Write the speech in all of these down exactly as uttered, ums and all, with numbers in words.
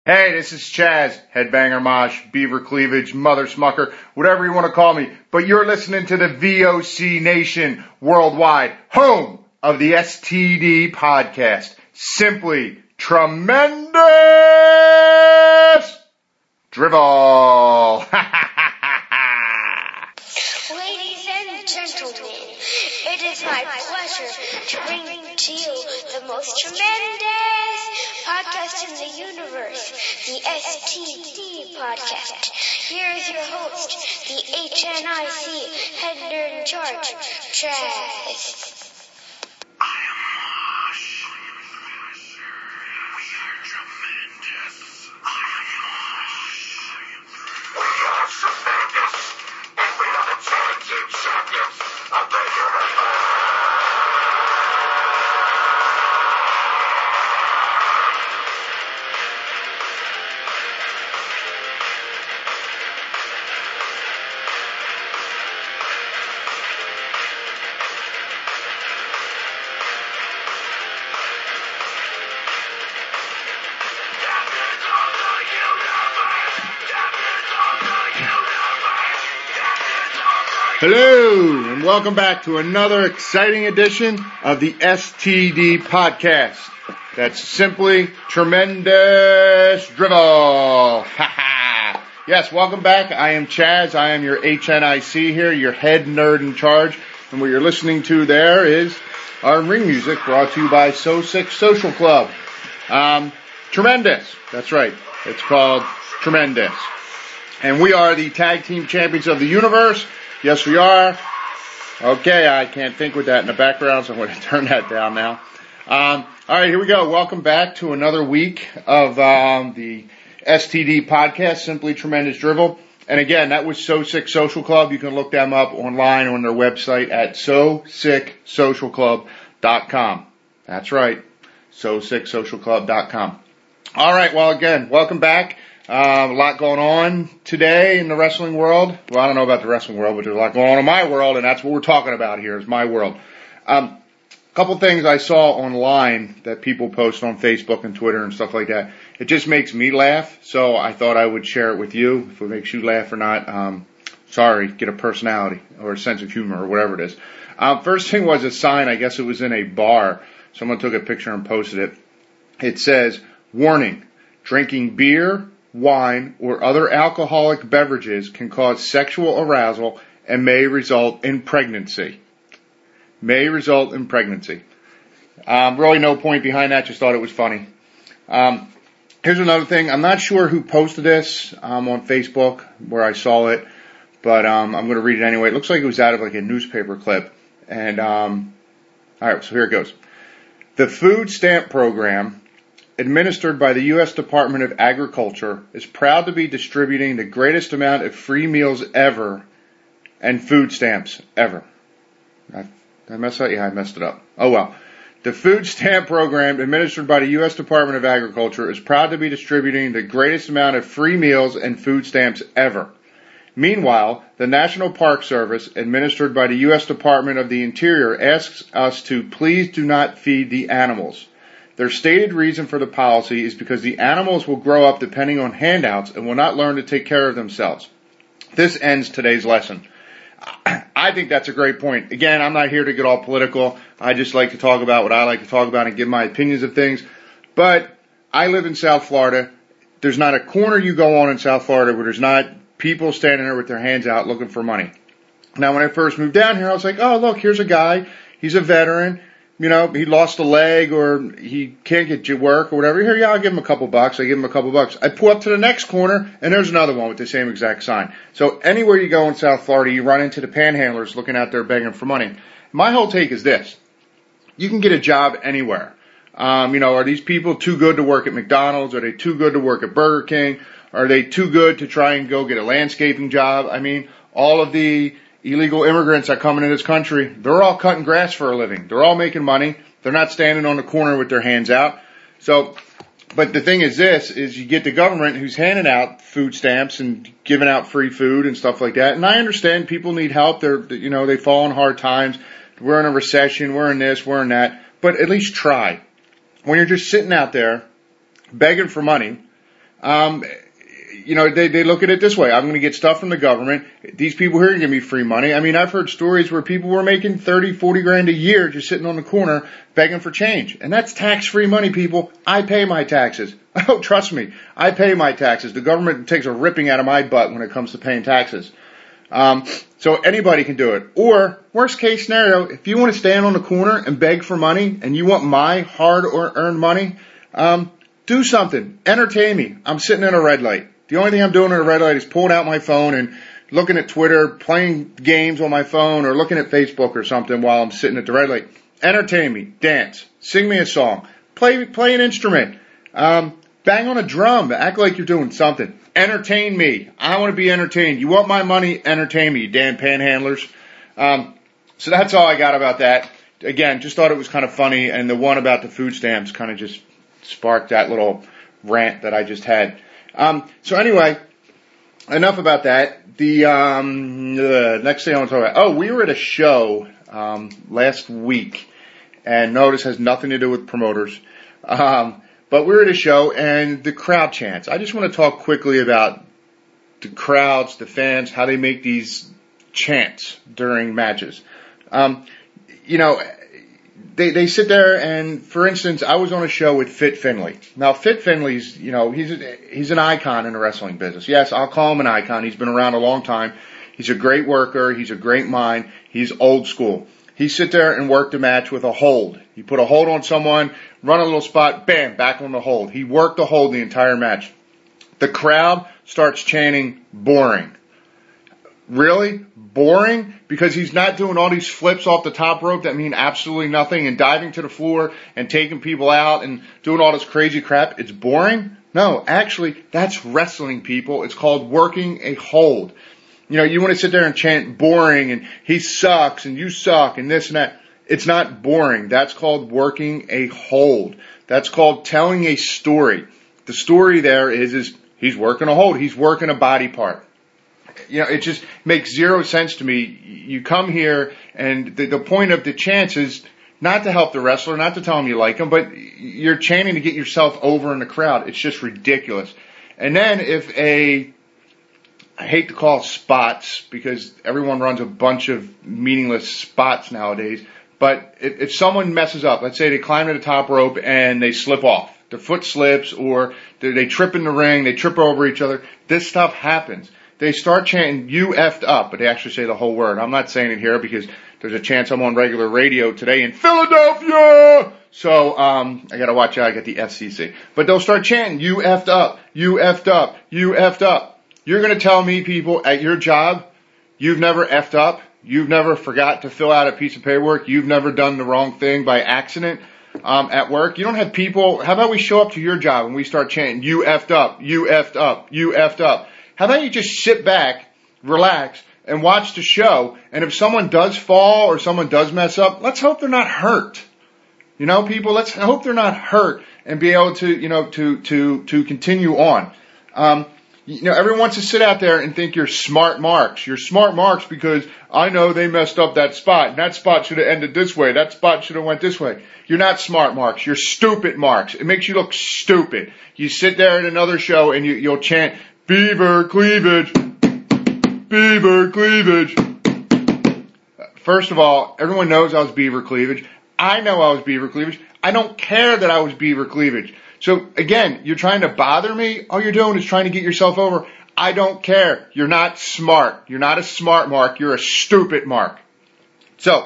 Hey, this is Chaz, Headbanger Mosh, Beaver Cleavage, Mother Smucker, whatever you want to call me. But you're listening to the V O C Nation Worldwide, home of the S T D podcast. Simply tremendous drivel. Ladies and gentlemen, it is my pleasure to bring to you the most tremendous podcast in the universe, the S T D podcast. Here is your host, the H N I C head nerd in charge, Chaz. Hello, and welcome back to another exciting edition of the S T D podcast. That's simply tremendous drivel. Yes, welcome back. I am Chaz. I am your H N I C here, your head nerd in charge. And what you're listening to there is our ring music brought to you by So Sick Social Club. Um, tremendous. That's right. It's called Tremendous. And we are the tag team champions of the universe. Yes, we are. Okay, I can't think with that in the background, so I'm going to turn that down now. Um, all right, here we go. Welcome back to another week of um, the S T D podcast, Simply Tremendous Drivel. And again, that was So Sick Social Club. You can look them up online on their website at so sick social club dot com. That's right, so sick social club dot com. All right, well, again, welcome back. Um, a lot going on today in the wrestling world. Well, I don't know about the wrestling world, but there's a lot going on in my world, and that's what we're talking about here is my world. Um, a couple things I saw online that people post on Facebook and Twitter and stuff like that. It just makes me laugh, so I thought I would share it with you. If it makes you laugh or not, um, sorry, get a personality or a sense of humor or whatever it is. Um, first thing was a sign. I guess it was in a bar. Someone took a picture and posted it. It says, "Warning, drinking beer, wine, or other alcoholic beverages can cause sexual arousal and may result in pregnancy." May result in pregnancy. Um, really no point behind that, just thought it was funny. Um, here's another thing. I'm not sure who posted this um, on Facebook where I saw it, but um, I'm going to read it anyway. It looks like it was out of like a newspaper clip. And, um, alright, so here it goes. The food stamp program administered by the U S Department of Agriculture is proud to be distributing the greatest amount of free meals ever and food stamps ever. I, did I mess up? Yeah, I messed it up. Oh well. The food stamp program administered by the U S Department of Agriculture is proud to be distributing the greatest amount of free meals and food stamps ever. Meanwhile, the National Park Service, administered by the U S Department of the Interior, asks us to please do not feed the animals. Their stated reason for the policy is because the animals will grow up depending on handouts and will not learn to take care of themselves. This ends today's lesson. I think that's a great point. Again, I'm not here to get all political. I just like to talk about what I like to talk about and give my opinions of things. But I live in South Florida. There's not a corner you go on in South Florida where there's not people standing there with their hands out looking for money. Now, when I first moved down here, I was like, oh, look, here's a guy. He's a veteran. You know, he lost a leg or he can't get to work or whatever. Here, yeah, I'll give him a couple bucks. I give him a couple bucks. I pull up to the next corner, and there's another one with the same exact sign. So anywhere you go in South Florida, you run into the panhandlers looking out there begging for money. My whole take is this. You can get a job anywhere. Um, you know, are these people too good to work at McDonald's? Are they too good to work at Burger King? Are they too good to try and go get a landscaping job? I mean, all of the illegal immigrants that come into this country, they're all cutting grass for a living. They're all making money. They're not standing on the corner with their hands out. So, but the thing is this, is you get the government who's handing out food stamps and giving out free food and stuff like that. And I understand people need help. They're, you know, they fall in hard times. We're in a recession. We're in this. We're in that. But at least try. When you're just sitting out there begging for money, Um, you know, they, they look at it this way. I'm going to get stuff from the government. These people here give me free money. I mean, I've heard stories where people were making thirty, forty grand a year just sitting on the corner begging for change. And that's tax-free money, people. I pay my taxes. Oh, trust me. I pay my taxes. The government takes a ripping out of my butt when it comes to paying taxes. Um, so anybody can do it. Or, worst case scenario, if you want to stand on the corner and beg for money and you want my hard-earned money, um, do something. Entertain me. I'm sitting in a red light. The only thing I'm doing in a red light is pulling out my phone and looking at Twitter, playing games on my phone, or looking at Facebook or something while I'm sitting at the red light. Entertain me. Dance. Sing me a song. Play, play an instrument. Um, bang on a drum. Act like you're doing something. Entertain me. I want to be entertained. You want my money? Entertain me, you damn panhandlers. Um, so that's all I got about that. Again, just thought it was kind of funny, and the one about the food stamps kind of just sparked that little rant that I just had. Um, so anyway, enough about that. The um, uh, next thing I want to talk about. Oh, we were at a show um, last week, and no, this has nothing to do with promoters. Um, but we were at a show, and the crowd chants. I just want to talk quickly about the crowds, the fans, how they make these chants during matches. Um, you know, they they sit there, and for instance, I was on a show with Fit Finlay. Now, Fit Finlay's, you know, he's a, he's an icon in the wrestling business. Yes, I'll call him an icon. He's been around a long time. He's a great worker. He's a great mind. He's old school. He sit there and worked a match with a hold. He put a hold on someone, run a little spot, bam, back on the hold. He worked the hold the entire match. The crowd starts chanting, boring. Really? Boring? Because he's not doing all these flips off the top rope that mean absolutely nothing and diving to the floor and taking people out and doing all this crazy crap. It's boring? No, actually, that's wrestling, people. It's called working a hold. You know, you want to sit there and chant boring and he sucks and you suck and this and that. It's not boring. That's called working a hold. That's called telling a story. The story there is, is he's working a hold. He's working a body part. You know, it just makes zero sense to me. You come here, and the, the point of the chants is not to help the wrestler, not to tell him you like him, but you're chanting to get yourself over in the crowd. It's just ridiculous. And then if a, I hate to call it spots, because everyone runs a bunch of meaningless spots nowadays, but if, if someone messes up, let's say they climb to the top rope and they slip off, their foot slips, or they, they trip in the ring, they trip over each other, this stuff happens. They start chanting, you effed up, but they actually say the whole word. I'm not saying it here because there's a chance I'm on regular radio today in Philadelphia. So, um, I gotta watch out. I got the F C C. But they'll start chanting, you effed up, you effed up, you effed up. You're gonna tell me, people, at your job, you've never effed up, you've never forgot to fill out a piece of paperwork, you've never done the wrong thing by accident, um, at work. You don't have people, how about we show up to your job and we start chanting, you effed up, you effed up, you effed up. How about you just sit back, relax, and watch the show, and if someone does fall or someone does mess up, let's hope they're not hurt. You know, people, let's hope they're not hurt and be able to, you know, to, to, to continue on. Um, you know, everyone wants to sit out there and think you're smart marks. You're smart marks because I know they messed up that spot, and that spot should have ended this way, that spot should have went this way. You're not smart marks. You're stupid marks. It makes you look stupid. You sit there at another show and you, you'll chant, Beaver cleavage, beaver cleavage. First of all, everyone knows I was beaver cleavage. I know I was beaver cleavage. I don't care that I was beaver cleavage. So again, you're trying to bother me. All you're doing is trying to get yourself over. I don't care. You're not smart. You're not a smart mark. You're a stupid mark. So,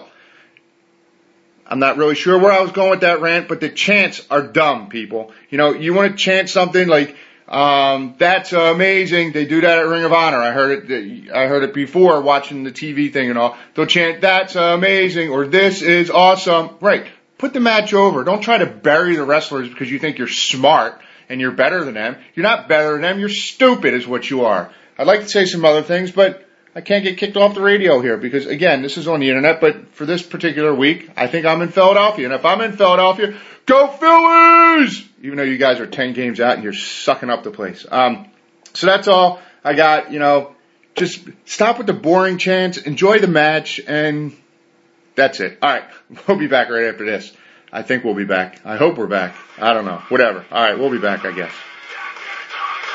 I'm not really sure where I was going with that rant, but the chants are dumb, people. You know, you want to chant something like, Um, that's amazing. They do that at Ring of Honor. I heard it, I heard it before watching the T V thing and all. They'll chant, that's amazing, or this is awesome. Right. Put the match over. Don't try to bury the wrestlers because you think you're smart and you're better than them. You're not better than them. You're stupid is what you are. I'd like to say some other things, but I can't get kicked off the radio here because, again, this is on the internet, but for this particular week, I think I'm in Philadelphia. And if I'm in Philadelphia, go Phillies! Even though you guys are ten games out and you're sucking up the place. Um, so that's all I got. You know, just stop with the boring chants, enjoy the match, and that's it. All right, we'll be back right after this. I think we'll be back. I hope we're back. I don't know. Whatever. All right, we'll be back, I guess.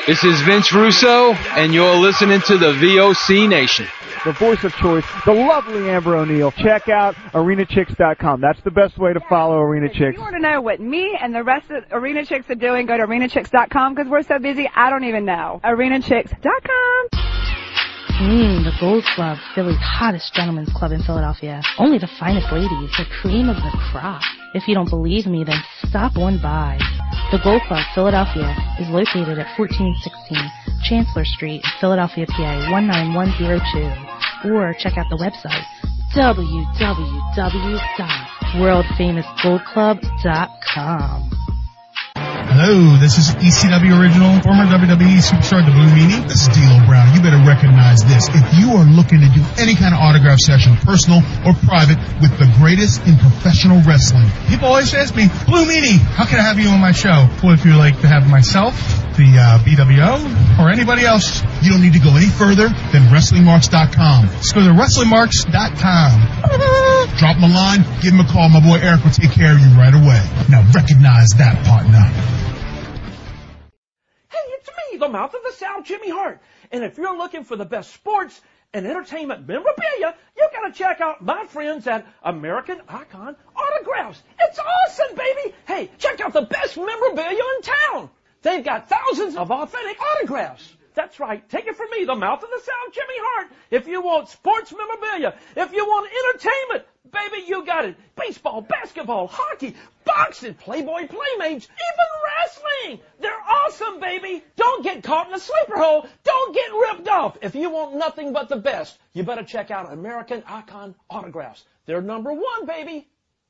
This is Vince Russo, and you're listening to the V O C Nation. The voice of choice, the lovely Amber O'Neill. Check out arena chicks dot com. That's the best way to follow Arena Chicks. If you want to know what me and the rest of Arena Chicks are doing, go to arena chicks dot com because we're so busy, I don't even know. arena chicks dot com. Mmm, the Gold Club, Philly's hottest gentlemen's club in Philadelphia. Only the finest ladies, the cream of the crop. If you don't believe me, then stop on by. The Gold Club, Philadelphia, is located at fourteen sixteen Chancellor Street, Philadelphia, P A one nine one zero two. Or check out the website, w w w dot world famous gold club dot com. Hello, this is E C W original, former W W E superstar, the Blue Meanie. This is D'Lo Brown. You better recognize this. If you are looking to do any kind of autograph session, personal or private, with the greatest in professional wrestling, people always ask me, Blue Meanie, how can I have you on my show? Well, if you like to have myself, the uh, B W O, or anybody else, you don't need to go any further than wrestling marks dot com. Just go to wrestling marks dot com. Drop him a line, give him a call. My boy Eric will take care of you right away. Now recognize that, partner. The Mouth of the South, Jimmy Hart. And if you're looking for the best sports and entertainment memorabilia, you got to check out my friends at American Icon Autographs. It's awesome, baby. Hey, check out the best memorabilia in town. They've got thousands of authentic autographs. That's right. Take it from me, the Mouth of the South, Jimmy Hart. If you want sports memorabilia, if you want entertainment, baby, you got it. Baseball, basketball, hockey, boxing, Playboy Playmates, even wrestling. They're awesome, baby. Don't get caught in a sleeper hole. Don't get ripped off. If you want nothing but the best, you better check out American Icon Autographs. They're number one, baby.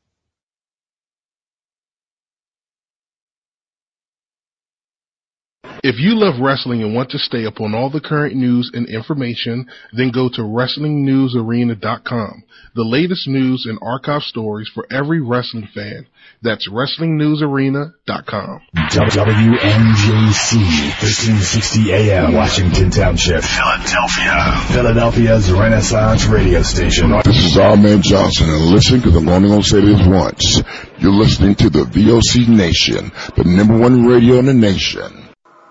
If you love wrestling and want to stay up on all the current news and information, then go to wrestling news arena dot com. The latest news and archive stories for every wrestling fan. That's wrestling news arena dot com. W N J C, thirteen sixty A M, Washington Township, Philadelphia. Philadelphia's Renaissance radio station. This is Ahmed Johnson, and listen, because I'm only going to say this once. You're listening to the V O C Nation, the number one radio in the nation.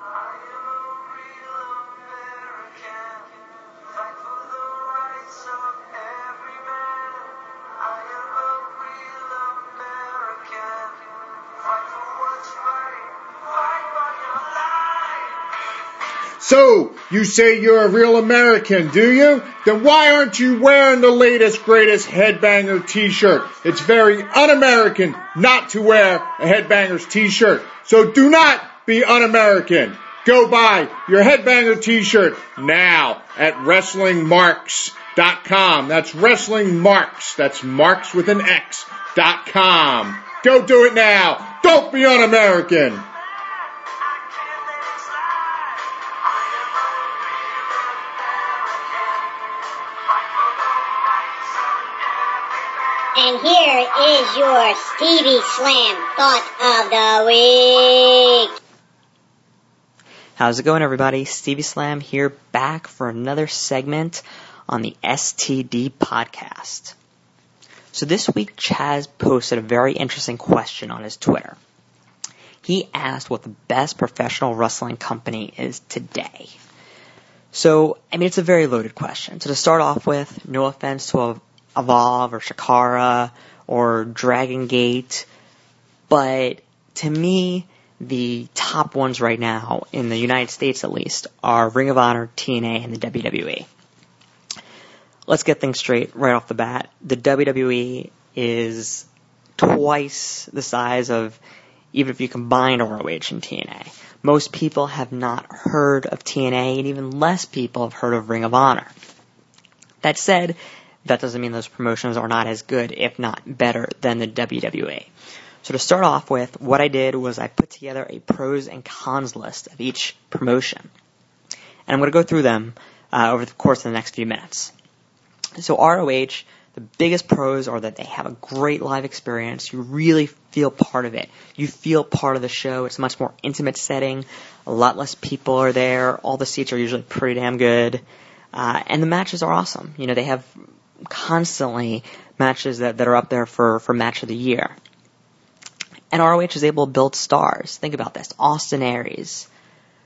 So, you say you're a real American, do you? Then why aren't you wearing the latest, greatest Headbanger t-shirt? It's very un-American not to wear a Headbangers t-shirt. So do not be un-American. Go buy your Headbanger t-shirt now at wrestling marks dot com. That's Wrestling Marks. That's Marks with an X dot com. Go do it now. Don't be un-American. And here is your Stevie Slam Thought of the Week. How's it going, everybody? Stevie Slam here, back for another segment on the S T D podcast. So this week, Chaz posted a very interesting question on his Twitter. He asked what the best professional wrestling company is today. So, I mean, it's a very loaded question. So to start off with, no offense to Evolve or Shakara or Dragon Gate, but to me, the top ones right now, in the United States at least, are Ring of Honor, T N A, and the W W E. Let's get things straight right off the bat. The W W E is twice the size of, even if you combine R O H and T N A. Most people have not heard of T N A, and even less people have heard of Ring of Honor. That said, that doesn't mean those promotions are not as good, if not better, than the W W E. So to start off with, what I did was I put together a pros and cons list of each promotion. And I'm going to go through them uh, over the course of the next few minutes. So R O H, the biggest pros are that they have a great live experience. You really feel part of it. You feel part of the show. It's a much more intimate setting. A lot less people are there. All the seats are usually pretty damn good. Uh, and the matches are awesome. You know, they have constantly matches that, that are up there for, for match of the year. And R O H is able to build stars. Think about this. Austin Aries,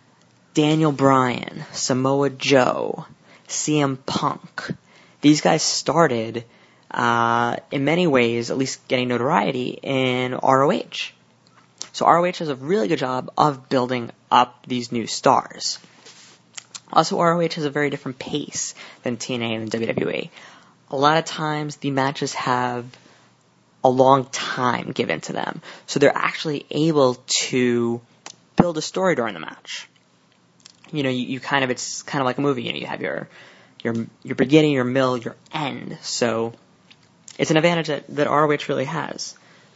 Daniel Bryan, Samoa Joe, C M Punk. These guys started, uh, in many ways, at least getting notoriety in R O H. So R O H does a really good job of building up these new stars. Also, R O H has a very different pace than T N A and W W E. A lot of times, the matches have a long time given to them. So they're actually able to build a story during the match. You know, you, you kind of, it's kind of like a movie. You know, you have your, your, your beginning, your middle, your end. So it's an advantage that, that R O H really has.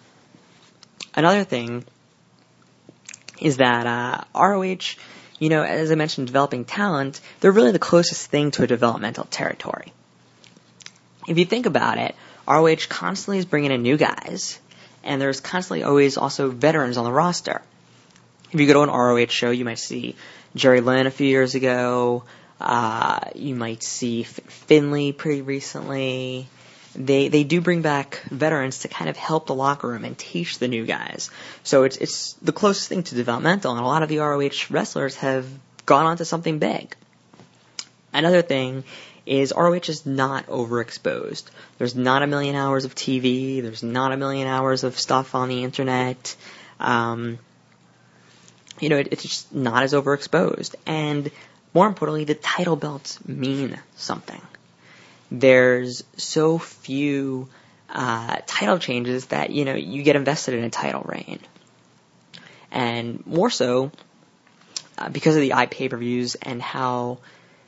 Another thing is that, uh, R O H, you know, as I mentioned, developing talent, they're really the closest thing to a developmental territory. If you think about it, R O H constantly is bringing in new guys, and there's constantly always also veterans on the roster. If you go to an R O H show, you might see Jerry Lynn a few years ago. Uh, you might see F- Finley pretty recently. They they do bring back veterans to kind of help the locker room and teach the new guys. So it's it's the closest thing to developmental, and a lot of the R O H wrestlers have gone on to something big. Another thing is R O H is not overexposed. There's not a million hours of T V. There's not a million hours of stuff on the internet. Um, you know, it, it's just not as overexposed. And more importantly, the title belts mean something. There's so few uh, title changes that, you know, you get invested in a title reign. And more so, uh, because of the iPay-per-views and how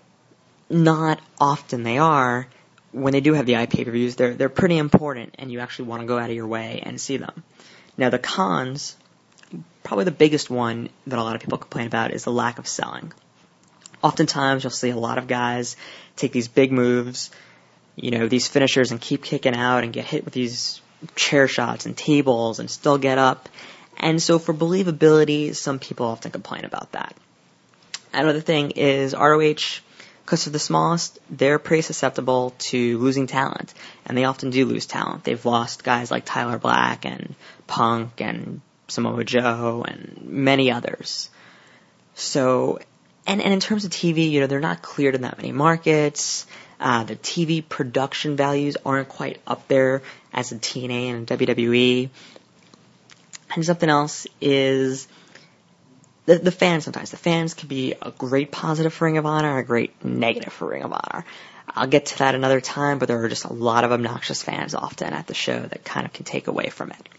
not often they are, when they do have the iPay-per-views, they're, they're pretty important, and you actually want to go out of your way and see them. Now, the cons, probably the biggest one that a lot of people complain about is the lack of selling. Oftentimes, you'll see a lot of guys take these big moves, you know, these finishers, and keep kicking out and get hit with these chair shots and tables and still get up. And so for believability, some people often complain about that. Another thing is R O H, because they're the smallest, they're pretty susceptible to losing talent. And they often do lose talent. They've lost guys like Tyler Black and Punk and Samoa Joe and many others. So, and, and in terms of T V, you know, they're not cleared in that many markets. Uh, the T V production values aren't quite up there as in T N A and W W E. And something else is the, the fans sometimes. The fans can be a great positive for Ring of Honor and a great negative for Ring of Honor. I'll get to that another time, but there are just a lot of obnoxious fans often at the show that kind of can take away from it.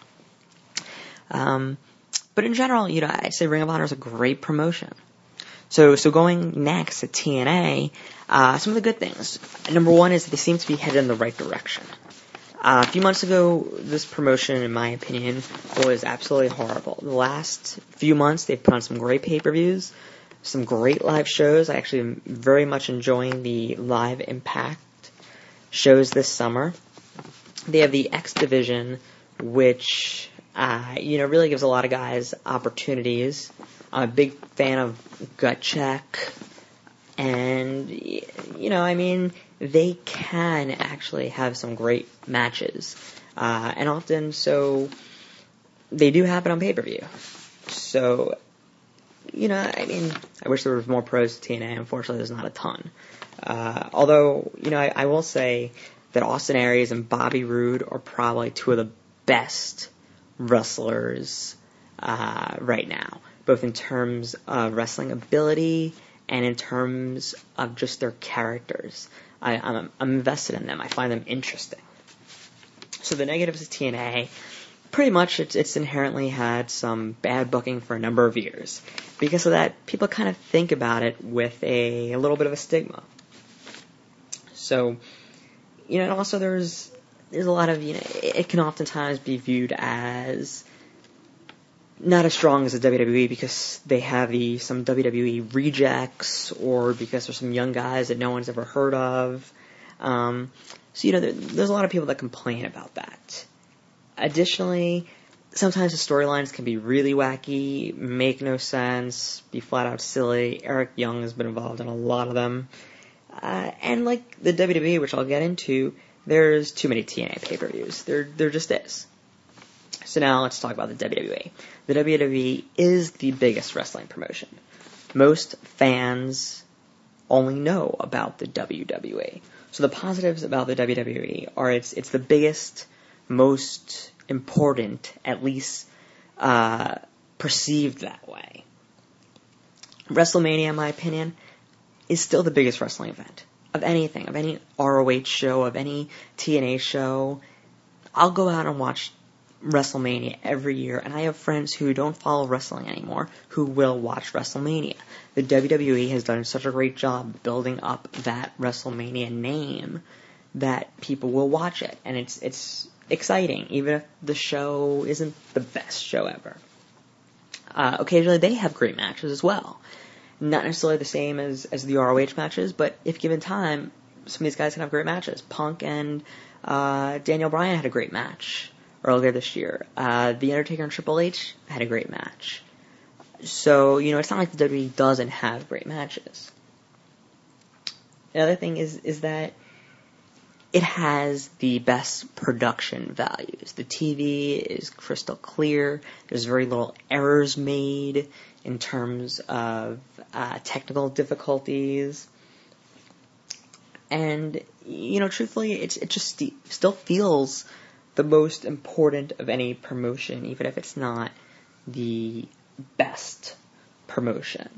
Um, but in general, you know, I'd say Ring of Honor is a great promotion. So, so going next to T N A, uh, some of the good things. Number one is that they seem to be headed in the right direction. Uh, a few months ago, this promotion, in my opinion, was absolutely horrible. The last few months, they've put on some great pay-per-views, some great live shows. I actually am very much enjoying the Live Impact shows this summer. They have the X Division, which, uh, you know, really gives a lot of guys opportunities. I'm a big fan of Gut Check, and, you know, I mean, they can actually have some great matches, uh, and often so they do happen on pay-per-view. So, you know, I mean, I wish there was more pros to T N A. Unfortunately, there's not a ton. Uh, although, you know, I, I will say that Austin Aries and Bobby Roode are probably two of the best wrestlers uh, right now, both in terms of wrestling ability and in terms of just their characters. I, I'm, I'm invested in them. I find them interesting. So the negatives of T N A, pretty much it's, it's inherently had some bad booking for a number of years. Because of that, people kind of think about it with a, a little bit of a stigma. So, you know, and also there's there's a lot of, you know, it, it can oftentimes be viewed as not as strong as the W W E because they have the some W W E rejects, or because there's some young guys that no one's ever heard of. Um, so, you know, there, there's a lot of people that complain about that. Additionally, sometimes the storylines can be really wacky, make no sense, be flat out silly. Eric Young has been involved in a lot of them. Uh, and like the W W E, which I'll get into, there's too many T N A pay-per-views. There, there just is. So now let's talk about the W W E. The W W E is the biggest wrestling promotion. most fans only know about the W W E. So the positives about the W W E are it's it's the biggest, most important, at least uh, perceived that way. WrestleMania, in my opinion, is still the biggest wrestling event of anything, of any R O H show, of any T N A show. I'll go out and watch WrestleMania every year, and I have friends who don't follow wrestling anymore who will watch WrestleMania. The W W E has done such a great job building up that WrestleMania name that people will watch it, and it's it's exciting, even if the show isn't the best show ever. Uh, occasionally they have great matches as well. Not necessarily the same as, as the R O H matches, but if given time, some of these guys can have great matches. Punk and uh, Daniel Bryan had a great match earlier this year. Uh, The Undertaker and Triple H had a great match. So, you know, it's not like the W W E doesn't have great matches. Another thing is is that it has the best production values. The T V is crystal clear. There's very little errors made in terms of uh, technical difficulties. And, you know, truthfully, it's, it just st- still feels the most important of any promotion, even if it's not the best promotion.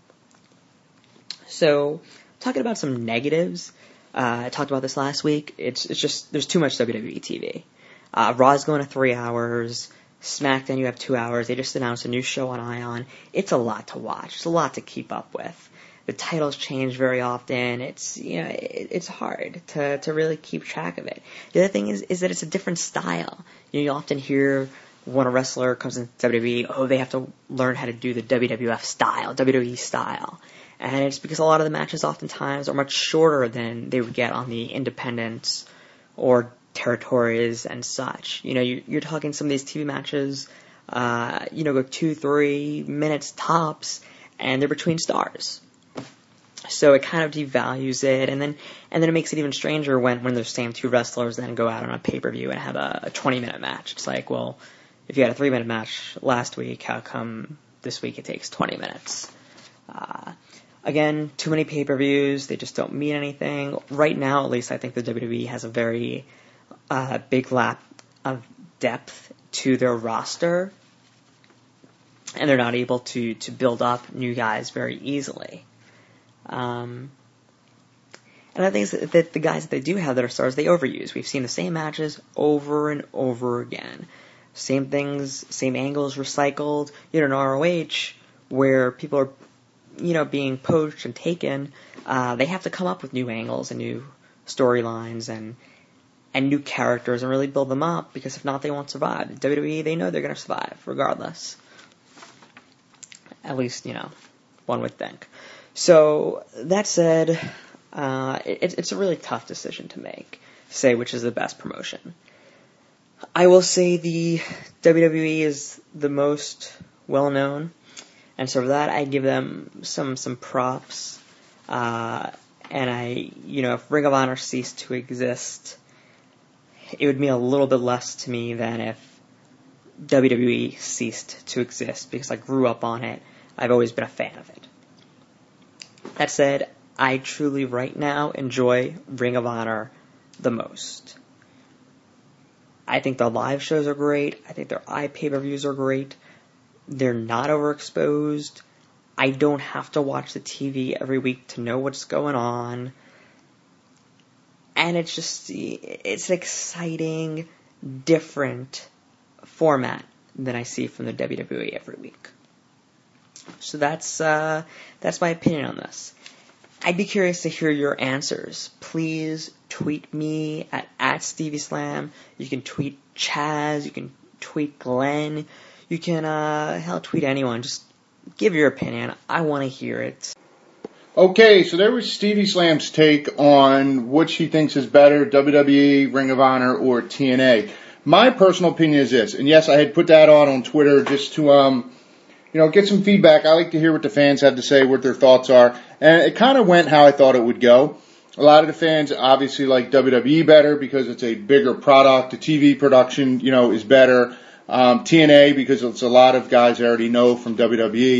So, talking about some negatives, uh, I talked about this last week. It's it's just there's too much W W E T V. Uh, Raw's going to three hours. SmackDown, you have two hours. They just announced a new show on Ion. It's a lot to watch. It's a lot to keep up with. The titles change very often. It's you know it, it's hard to to really keep track of it. The other thing is is that it's a different style. You know, you often hear when a wrestler comes into W W E, oh, they have to learn how to do the W W F style, W W E style. And it's because a lot of the matches oftentimes are much shorter than they would get on the independents or territories and such. You know, you, you're talking some of these T V matches, uh, you know, go two, three minutes tops, and they're between stars. So it kind of devalues it, and then and then it makes it even stranger when, when those same two wrestlers then go out on a pay-per-view and have a, a twenty-minute match. It's like, well, if you had a three-minute match last week, how come this week it takes twenty minutes? Uh, again, too many pay-per-views. They just don't mean anything. Right now, at least, I think the W W E has a very uh, big lack of depth to their roster, and they're not able to, to build up new guys very easily. Um, and I think that, that the guys that they do have that are stars, they overuse. We've seen the same matches over and over again. Same things, same angles recycled. You know, in R O H, where people are, you know, being poached and taken, uh, they have to come up with new angles and new storylines and and new characters and really build them up, because if not, they won't survive. The W W E, they know they're going to survive, regardless. At least, you know, one would think. So, that said, uh, it, it's a really tough decision to make, to say which is the best promotion. I will say the W W E is the most well-known, and so for that, I give them some, some props, uh, and I, you know, if Ring of Honor ceased to exist, it would mean a little bit less to me than if W W E ceased to exist, because I grew up on it. I've always been a fan of it. That said, I truly right now enjoy Ring of Honor the most. I think their live shows are great. I think their iPay-per-views are great. They're not overexposed. I don't have to watch the T V every week to know what's going on. And it's just, it's an exciting, different format than I see from the W W E every week. So that's uh, that's my opinion on this. I'd be curious to hear your answers. Please tweet me at, at Stevie Slam. You can tweet Chaz. You can tweet Glenn. You can, uh, hell, tweet anyone. Just give your opinion. I want to hear it. Okay, so there was Stevie Slam's take on which he thinks is better, W W E, Ring of Honor, or T N A. My personal opinion is this, and yes, I had put that on on Twitter just to, um, you know, get some feedback. I like to hear what the fans have to say, what their thoughts are. And it kind of went how I thought it would go. A lot of the fans obviously like W W E better because it's a bigger product. The T V production, you know, is better. Um, T N A because it's a lot of guys I already know from W W E.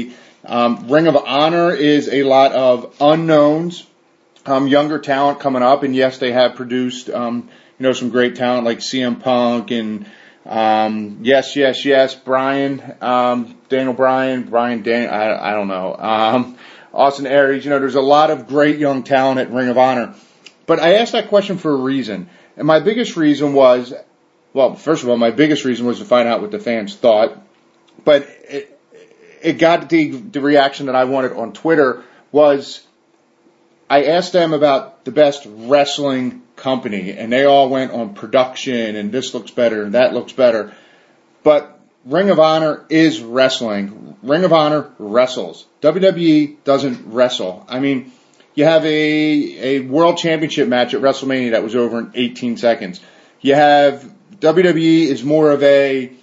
Um, Ring of Honor is a lot of unknowns, um, younger talent coming up, and yes, they have produced, um, you know, some great talent like C M Punk and, um, yes, yes, yes, Bryan, um, Daniel Bryan, Bryan Dan, I, I don't know, um, Austin Aries. You know, there's a lot of great young talent at Ring of Honor. But I asked that question for a reason. And my biggest reason was, well, first of all, my biggest reason was to find out what the fans thought. But it, it got the, the reaction that I wanted on Twitter was I asked them about the best wrestling company, and they all went on production, and this looks better, and that looks better. But Ring of Honor is wrestling. Ring of Honor wrestles. W W E doesn't wrestle. I mean, you have a, a world championship match at WrestleMania that was over in eighteen seconds. You have W W E is more of a,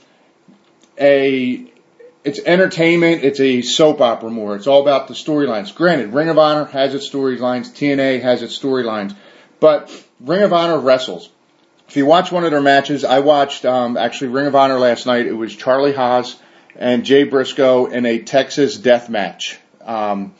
a, it's entertainment, it's a soap opera more. It's all about the storylines. Granted, Ring of Honor has its storylines, T N A has its storylines, but Ring of Honor wrestles. If you watch one of their matches, I watched um, actually Ring of Honor last night. It was Charlie Haas and Jay Briscoe in a Texas death match. Um,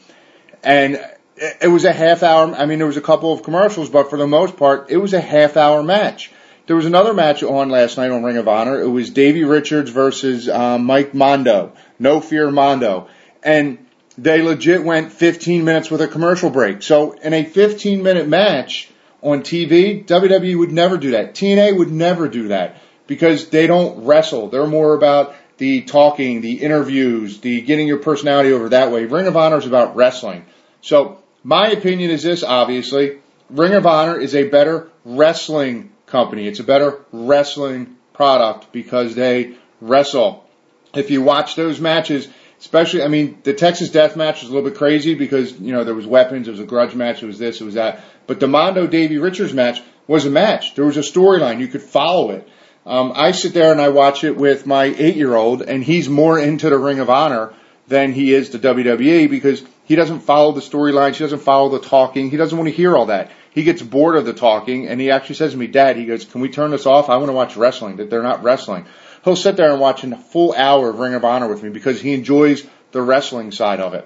and it was a half hour, I mean, there was a couple of commercials, but for the most part, it was a half hour match. There was another match on last night on Ring of Honor. It was Davey Richards versus um, Mike Mondo. No Fear Mondo. And they legit went fifteen minutes with a commercial break. So in a fifteen minute match on T V, W W E would never do that. T N A would never do that because they don't wrestle. They're more about the talking, the interviews, the getting your personality over that way. Ring of Honor is about wrestling. So my opinion is this, obviously. Ring of Honor is a better wrestling company. It's a better wrestling product because they wrestle. If you watch those matches, especially, I mean, the Texas Death Match was a little bit crazy because, you know, there was weapons, it was a grudge match, it was this, it was that. But the Mondo Davey Richards match was a match. There was a storyline. You could follow it. Um, I sit there and I watch it with my eight-year-old, and he's more into the Ring of Honor than he is to W W E because he doesn't follow the storylines, he doesn't follow the talking, he doesn't want to hear all that. He gets bored of the talking, and he actually says to me, Dad, he goes, can we turn this off? I want to watch wrestling, that they're not wrestling. He'll sit there and watch a full hour of Ring of Honor with me because he enjoys the wrestling side of it.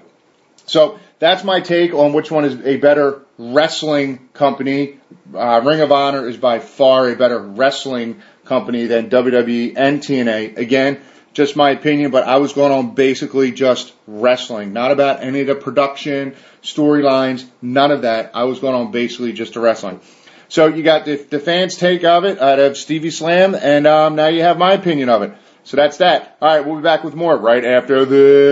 So that's my take on which one is a better wrestling company. Uh, Ring of Honor is by far a better wrestling company than W W E and T N A. Again, just my opinion, but I was going on basically just wrestling. Not about any of the production, storylines, none of that. I was going on basically just the wrestling. So you got the, the fans' take of it out of Stevie Slam, and um, now you have my opinion of it. So that's that. All right, we'll be back with more right after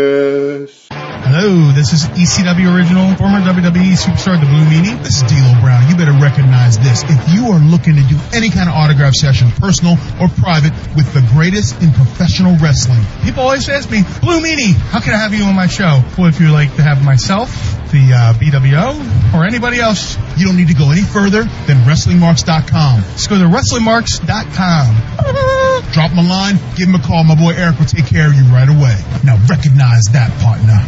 this. Hello, this is E C W Original, former W W E Superstar, the Blue Meanie. This is D'Lo Brown. You better recognize this. If you are looking to do any kind of autograph session, personal or private, with the greatest in professional wrestling, people always ask me, Blue Meanie, how can I have you on my show? Well, if you like to have myself, the uh, B W O, or anybody else, you don't need to go any further than Wrestling Marks dot com. Just go to Wrestling Marks dot com. Drop him a line, give him a call. My boy Eric will take care of you right away. Now recognize that, partner.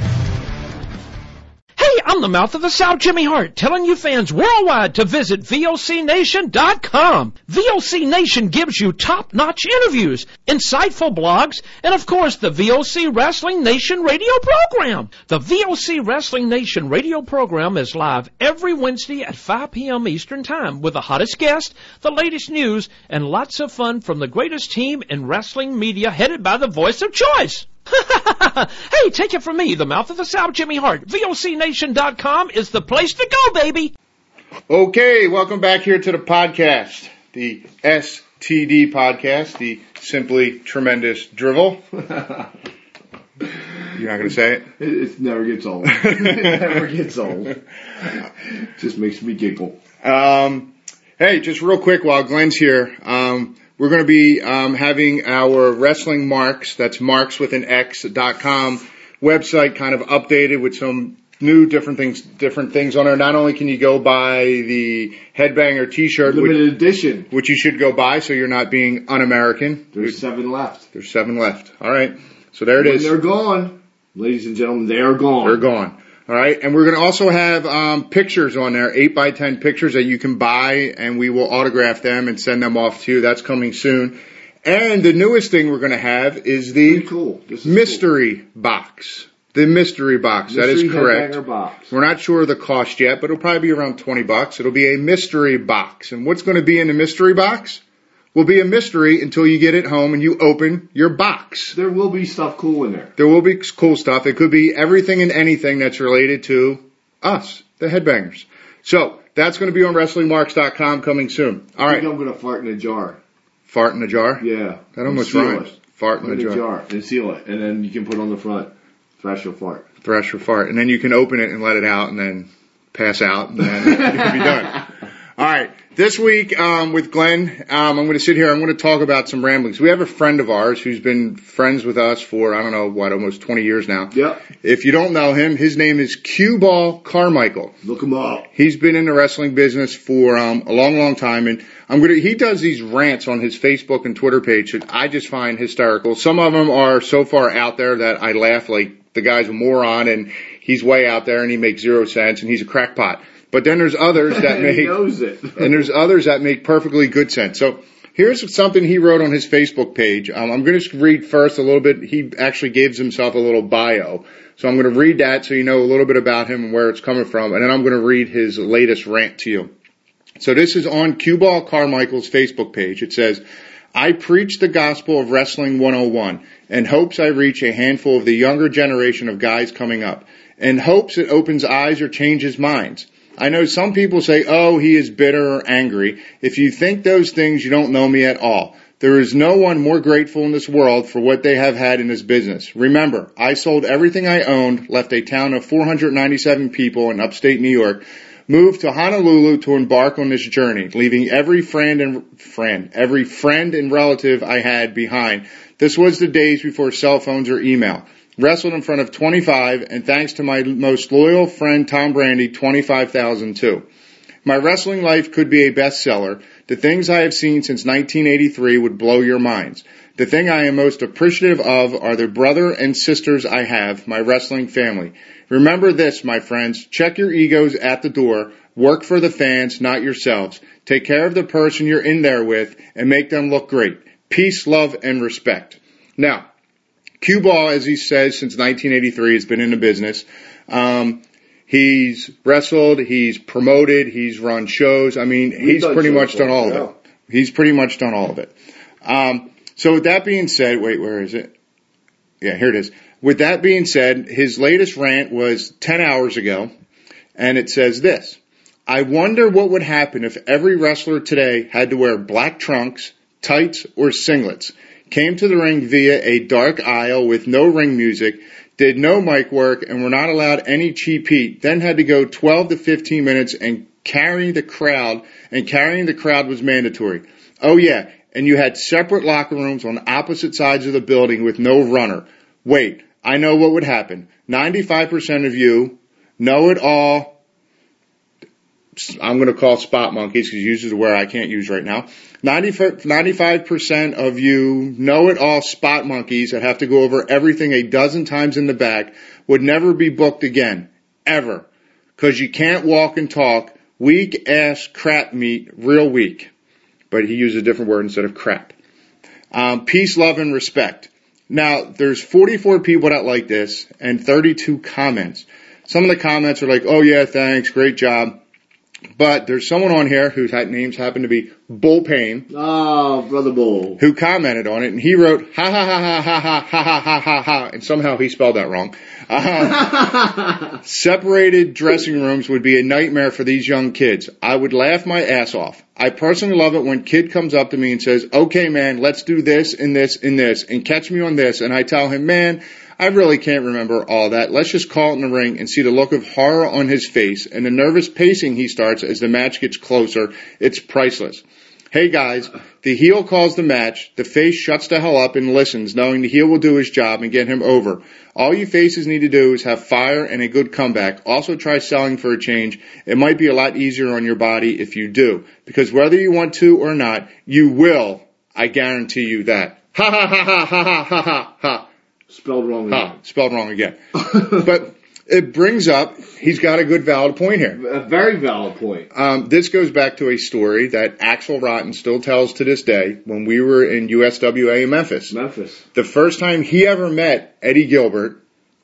Hey, I'm the mouth of the South, Jimmy Hart, telling you fans worldwide to visit V O C Nation dot com. V O C Nation gives you top-notch interviews, insightful blogs, and of course the V O C Wrestling Nation radio program. The V O C Wrestling Nation radio program is live every Wednesday at five p.m. Eastern Time with the hottest guest, the latest news, and lots of fun from the greatest team in wrestling media headed by the voice of choice. Hey, take it from me, the mouth of the South, Jimmy Hart. V O C Nation dot com is the place to go, baby. Okay, welcome back here to the podcast, the S T D podcast, the Simply Tremendous Drivel. You're not going to say it? It, it never gets old. It never gets old. Just makes me giggle. Um, hey, just real quick while Glenn's here, um, we're going to be um, having our Wrestling Marks, that's marks with an X dot com website kind of updated with some new different things different things on there. Not only can you go buy the Headbanger t-shirt, limited which, edition, which you should go buy so you're not being un-American. There's, There's seven left. There's seven left. All right. So there it when is. They're gone. Ladies and gentlemen, they are gone. They're gone. All right, and we're going to also have um, pictures on there, eight by ten pictures that you can buy, and we will autograph them and send them off to you. That's coming soon. And the newest thing we're going to have is the cool. This is mystery cool. box. The mystery box. Mystery that is correct. Headbanger box. We're not sure of the cost yet, but it'll probably be around twenty bucks. It'll be a mystery box. And what's going to be in the mystery box will be a mystery until you get it home and you open your box. There will be stuff cool in there. There will be cool stuff. It could be everything and anything that's related to us, the Headbangers. So that's going to be on wrestling marks dot com coming soon. All right. I think I'm going to fart in a jar. Fart in a jar? Yeah. That almost seal rhymes. It. Fart in Put a in jar. a jar and seal it, and then you can put on the front. Thrash or fart. Thrash or fart. And then you can open it and let it out and then pass out and then you can be done. All right. This week um, with Glenn, um, I'm going to sit here. I'm going to talk about some ramblings. We have a friend of ours who's been friends with us for, I don't know, what, almost twenty years now. Yep. If you don't know him, his name is Cue Ball Carmichael. Look him up. He's been in the wrestling business for um, a long, long time. And I'm going to, he does these rants on his Facebook and Twitter page that I just find hysterical. Some of them are so far out there that I laugh like the guy's a moron and he's way out there and he makes zero sense and he's a crackpot. But then there's others that make, he knows it. and there's others that make perfectly good sense. So here's something he wrote on his Facebook page. Um, I'm going to read first a little bit. He actually gives himself a little bio. So I'm going to read that so you know a little bit about him and where it's coming from. And then I'm going to read his latest rant to you. So this is on Cue Ball Carmichael's Facebook page. It says, I preach the gospel of Wrestling one oh one in hopes I reach a handful of the younger generation of guys coming up. In hopes it opens eyes or changes minds. I know some people say, oh, he is bitter or angry. If you think those things, you don't know me at all. There is no one more grateful in this world for what they have had in this business. Remember, I sold everything I owned, left a town of four hundred ninety-seven people in upstate New York, moved to Honolulu to embark on this journey, leaving every friend and friend, every friend and relative I had behind. This was the days before cell phones or email. Wrestled in front of twenty-five, and thanks to my most loyal friend Tom Brandy, twenty-five thousand too. My wrestling life could be a bestseller. The things I have seen since nineteen eighty-three would blow your minds. The thing I am most appreciative of are the brother and sisters I have, my wrestling family. Remember this, my friends, check your egos at the door. Work for the fans, not yourselves. Take care of the person you're in there with and make them look great. Peace, love, and respect. Now, Cue Ball, as he says, since nineteen eighty-three has been in the business. Um, he's wrestled, he's promoted, he's run shows. I mean, he's pretty much done all of it. He's pretty much done all of it. Um, so with that being said, wait, where is it? Yeah, here it is. With that being said, his latest rant was ten hours ago, and it says this. I wonder what would happen if every wrestler today had to wear black trunks, tights, or singlets, came to the ring via a dark aisle with no ring music, did no mic work, and were not allowed any cheap heat, then had to go twelve to fifteen minutes and carry the crowd, and carrying the crowd was mandatory. Oh yeah, and you had separate locker rooms on opposite sides of the building with no runner. Wait, I know what would happen. ninety-five percent of you know it all. I'm going to call spot monkeys because uses a word I can't use right now. ninety-five percent of you know it all spot monkeys that have to go over everything a dozen times in the back would never be booked again. Ever. Because you can't walk and talk. Weak ass crap meat. Real weak. But he used a different word instead of crap. Um, peace, love, and respect. Now, there's forty-four people that like this and thirty-two comments. Some of the comments are like, oh yeah, thanks, great job. But there's someone on here whose names happen to be Bull Payne. Oh, Brother Bull. Who commented on it, and he wrote, ha ha ha ha ha ha ha ha ha ha ha, and somehow he spelled that wrong. Uh, separated dressing rooms would be a nightmare for these young kids. I would laugh my ass off. I personally love it when kid comes up to me and says, okay man, let's do this and this and this, and catch me on this, and I tell him, man, I really can't remember all that. Let's just call it in the ring and see the look of horror on his face and the nervous pacing he starts as the match gets closer. It's priceless. Hey guys, the heel calls the match. The face shuts the hell up and listens, knowing the heel will do his job and get him over. All you faces need to do is have fire and a good comeback. Also try selling for a change. It might be a lot easier on your body if you do. Because whether you want to or not, you will. I guarantee you that. Ha ha ha ha ha ha ha ha ha. Spelled wrong again. Ah, spelled wrong again. But it brings up, he's got a good valid point here. A very valid point. Um, this goes back to a story that Axel Rotten still tells to this day when we were in U S W A in Memphis. Memphis. The first time he ever met Eddie Gilbert,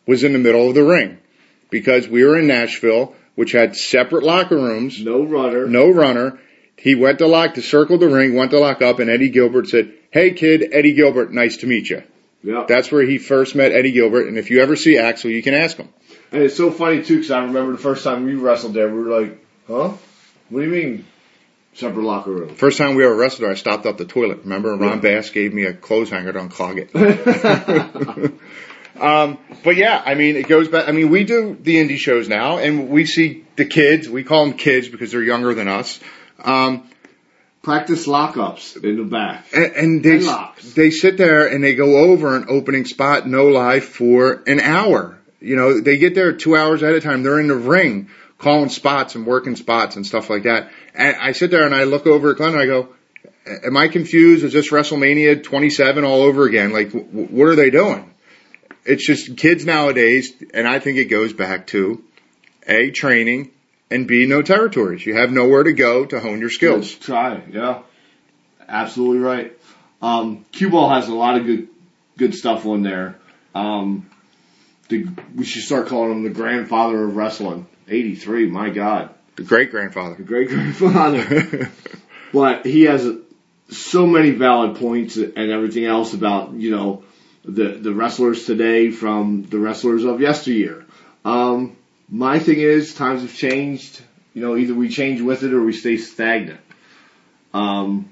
was in the middle of the ring because we were in Nashville, which had separate locker rooms. No runner. No runner. He went to lock, to circle the ring, went to lock up, and Eddie Gilbert said, "Hey kid, Eddie Gilbert, nice to meet you." Yeah. That's where he first met Eddie Gilbert, and if you ever see Axel, you can ask him. And it's so funny too, because I remember the first time we wrestled there, we were like, "Huh? What do you mean, separate locker room?" First time we ever wrestled there, I stopped up the toilet. Remember, Ron Yeah. Bass gave me a clothes hanger to unclog it. um, but yeah, I mean, it goes back. I mean, we do the indie shows now, and we see the kids. We call them kids because they're younger than us. Um, Practice lockups in the back. And, and they And locks. they sit there and they go over an opening spot, no lie, for an hour. You know, they get there two hours at a time. They're in the ring calling spots and working spots and stuff like that. And I sit there and I look over at Glenn and I go, "Am I confused? Is this WrestleMania twenty-seven all over again? Like, w- what are they doing?" It's just kids nowadays, and I think it goes back to A, training, and B, no territories. You have nowhere to go to hone your skills. Just try, yeah. Absolutely right. Um, Cue Ball has a lot of good good stuff on there. Um, the, we should start calling him the grandfather of wrestling. eighty-three, my God. The great-grandfather. The great-grandfather. But he has so many valid points and everything else about, you know, the, the wrestlers today from the wrestlers of yesteryear. Um, my thing is, times have changed. You know, either we change with it or we stay stagnant. Um,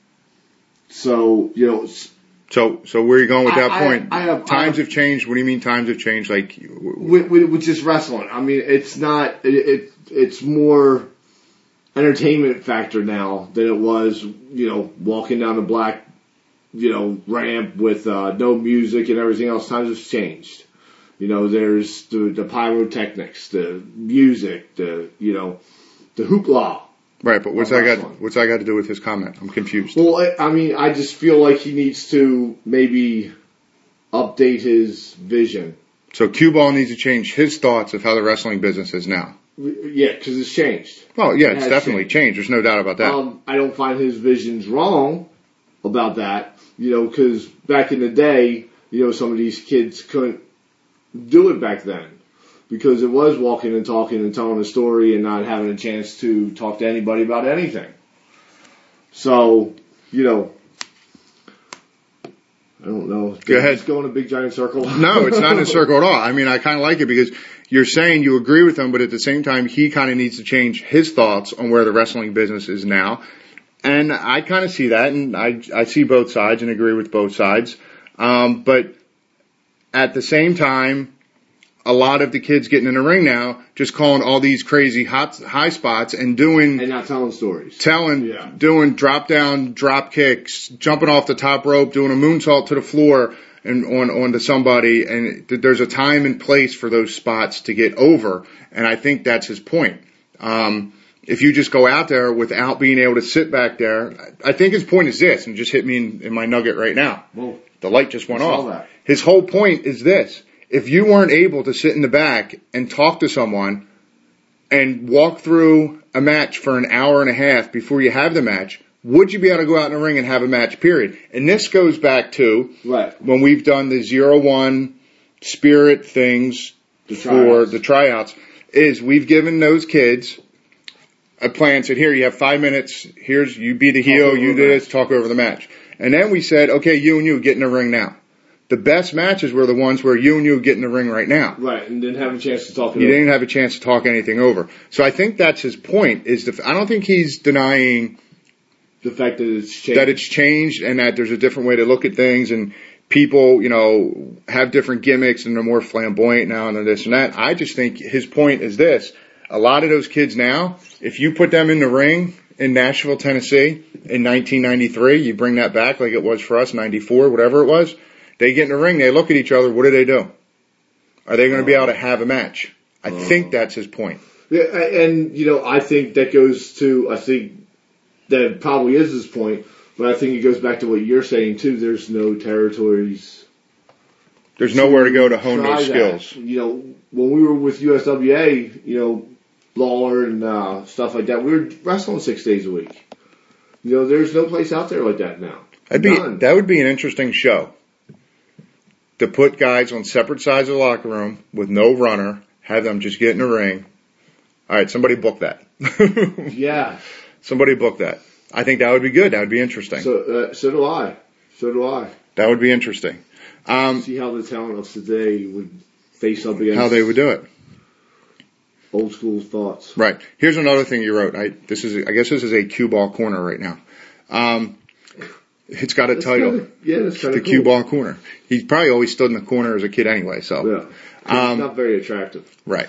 so, you know... So, so where are you going with that I, point? I, I have, times I have, have changed. What do you mean times have changed? Like, with, with, with just wrestling. I mean, it's not, it, it, it's more entertainment factor now than it was, you know, walking down the black, you know, ramp with, uh, no music and everything else. Times have changed. You know, there's the, the pyrotechnics, the music, the, you know, the hoopla. Right, but what's that got? What's that got to do with his comment? I'm confused. Well, I, I mean, I just feel like he needs to maybe update his vision. So Cue Ball needs to change his thoughts of how the wrestling business is now. Yeah, because it's changed. Well, yeah, It it's has definitely changed. There's no doubt about that. Um, I don't find his visions wrong about that. You know, because back in the day, you know, some of these kids couldn't do it back then. Because it was walking and talking and telling a story and not having a chance to talk to anybody about anything. So, you know, I don't know. Go ahead. Just go in a big giant circle. No, it's not in a circle at all. I mean, I kind of like it because you're saying you agree with him, but at the same time, he kind of needs to change his thoughts on where the wrestling business is now. And I kind of see that, and I, I see both sides and agree with both sides. Um, but at the same time, a lot of the kids getting in the ring now just calling all these crazy hot high spots and doing and not telling stories, telling yeah. doing drop down drop kicks, jumping off the top rope, doing a moonsault to the floor and on onto somebody. And th- there's a time and place for those spots to get over, and I think that's his point. Um, if you just go out there without being able to sit back there, I think his point is this, and just hit me in, in my nugget right now. Whoa. The light just went I saw off. that. His whole point is this. If you weren't able to sit in the back and talk to someone and walk through a match for an hour and a half before you have the match, would you be able to go out in the ring and have a match, period? And this goes back to right. when we've done the zero one spirit things the for tryouts. the tryouts, is we've given those kids a plan, said, here, you have five minutes, here's, you be the heel, you do this, talk over the match. And then we said, okay, you and you get in the ring now. The best matches were the ones where you and you get in the ring right now. Right, and didn't have a chance to talk it You over. didn't have a chance to talk anything over. So I think that's his point. Is the, I don't think he's denying the fact that it's changed. That it's changed and that there's a different way to look at things and people, you know, have different gimmicks and they're more flamboyant now and this and that. I just think his point is this. A lot of those kids now, if you put them in the ring in Nashville, Tennessee in nineteen ninety-three, you bring that back like it was for us, ninety-four, whatever it was. They get in the ring, they look at each other, what do they do? Are they going to be able to have a match? I Uh, think that's his point. Yeah, and, you know, I think that goes to, I think that probably is his point, but I think it goes back to what you're saying, too. There's no territories. There's nowhere to go to hone try those that. skills. You know, when we were with U S W A, you know, Lawler and uh, stuff like that, we were wrestling six days a week. You know, there's no place out there like that now. That'd be, None. that would be an interesting show. to put guys on separate sides of the locker room with no runner, have them just get in the ring. All right, somebody book that. Yeah. Somebody book that. I think that would be good. That would be interesting. So, uh, so do I. So do I. That would be interesting. Um, See how the talent of today would face up against how they would do it. Old school thoughts. Right. Here's another thing you wrote. I this is I guess this is a cue ball corner right now. Um, it's got a That's title. Kinda, yeah, that's kind The of cue cool. ball corner. He probably always stood in the corner as a kid anyway. So Yeah. um, It's not very attractive. right.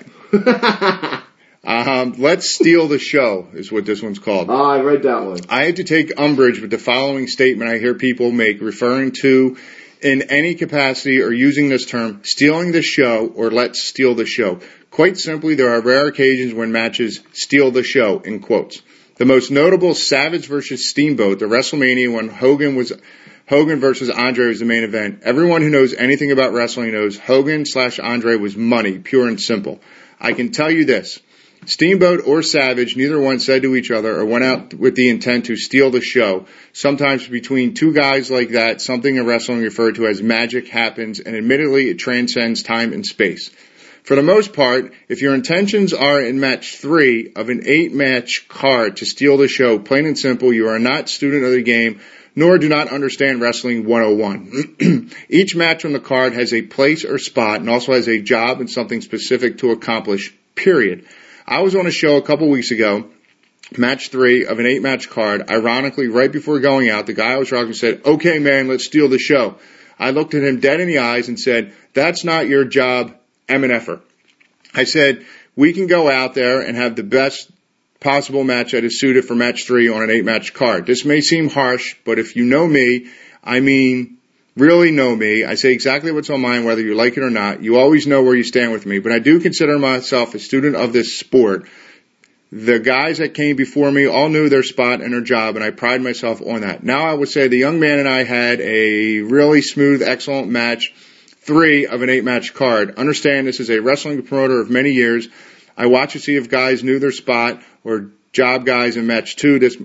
um, let's steal the show is what this one's called. Oh, I read that one. I had to take umbrage with the following statement I hear people make referring to, in any capacity or using this term, stealing the show or let's steal the show. Quite simply, there are rare occasions when matches steal the show, in quotes. The most notable, Savage versus Steamboat, the WrestleMania when Hogan was Hogan versus Andre was the main event. Everyone who knows anything about wrestling knows Hogan slash Andre was money, pure and simple. I can tell you this. Steamboat or Savage, neither one said to each other or went out with the intent to steal the show. Sometimes between two guys like that, something in wrestling referred to as magic happens, and admittedly it transcends time and space. For the most part, if your intentions are in match three of an eight-match card to steal the show, plain and simple, you are not a student of the game, nor do not understand Wrestling one oh one. Each match on the card has a place or spot and also has a job and something specific to accomplish, period. I was on a show a couple weeks ago, match three of an eight-match card. Ironically, right before going out, the guy I was talking to said, okay, man, let's steal the show. I looked at him dead in the eyes and said, that's not your job, M and F-er. I said, we can go out there and have the best possible match that is suited for match three on an eight-match card. This may seem harsh, but if you know me, I mean really know me. I say exactly what's on mine, whether you like it or not. You always know where you stand with me, but I do consider myself a student of this sport. The guys that came before me all knew their spot and their job, and I pride myself on that. Now I would say the young man and I had a really smooth, excellent match, three of an eight-match card. Understand this is a wrestling promoter of many years. I watch to see if guys knew their spot or job guys in match two. This,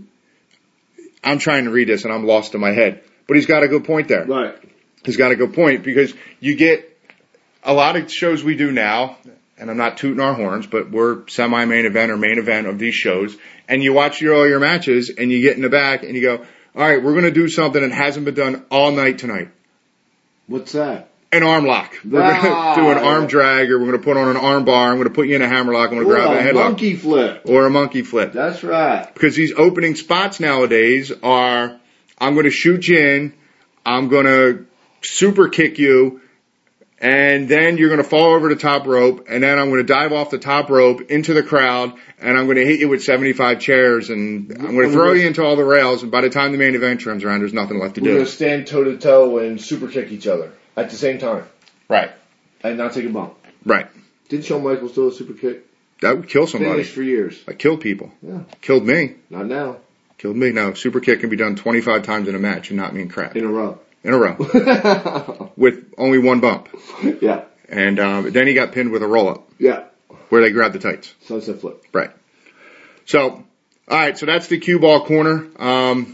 I'm trying to read this, and I'm lost in my head. But he's got a good point there. Right. He's got a good point because you get a lot of shows we do now, and I'm not tooting our horns, but we're semi-main event or main event of these shows, and you watch your, all your matches, and you get in the back, and you go, all right, we're going to do something that hasn't been done all night tonight. What's that? An arm lock. We're Ah, going to do an yeah. arm drag, or we're going to put on an arm bar, I'm going to put you in a hammer lock, I'm going to Or grab a a headlock. monkey flip. Or a monkey flip. That's right. Because these opening spots nowadays are, I'm going to shoot you in, I'm going to super kick you, and then you're going to fall over the top rope, and then I'm going to dive off the top rope into the crowd, and I'm going to hit you with seventy-five chairs, and I'm going to throw you into all the rails, and by the time the main event comes around, there's nothing left to We're do. going to stand toe to toe and super kick each other at the same time. Right. And not take a bump. Right. Didn't Shawn Michaels do a super kick? That would kill somebody. Finished for years. I killed people. Yeah. Killed me. Not now. Killed me. No, super kick can be done twenty-five times in a match and not mean crap. In a row. In a row. With only one bump. Yeah. And um, then he got pinned with a roll-up. Yeah. Where they grabbed the tights. Sunset flip. Right. So, all right, so that's the cue ball corner. Um,